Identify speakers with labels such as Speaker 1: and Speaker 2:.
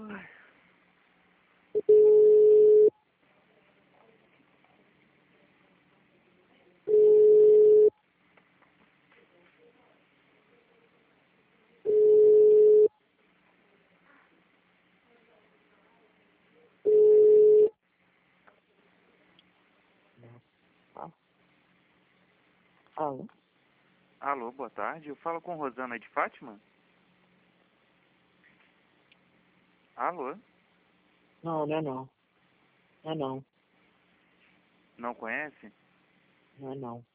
Speaker 1: Ai.
Speaker 2: Alô?
Speaker 1: Alô, boa tarde. Eu falo com Rosana de Fátima? Alô?
Speaker 2: Não, não é não. Não é não.
Speaker 1: Não conhece?
Speaker 2: Não é não.